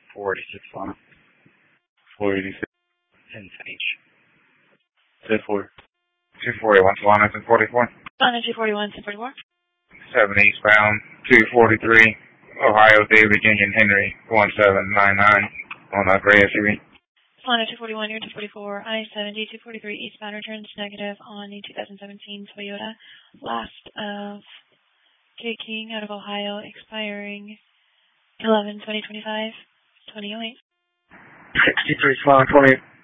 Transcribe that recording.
486 Lana. 486. 10 H. 10-4. 241 Solana 1044. Solana 241, 1044. 7 eastbound, 243, Ohio David Union Henry 1799 on a gray SUV. Solana 241, you're 244, I-70, 243 eastbound returns negative on the 2017 Toyota. Last of taking out of Ohio, expiring 11/2025, 2008. 63 Solana 20.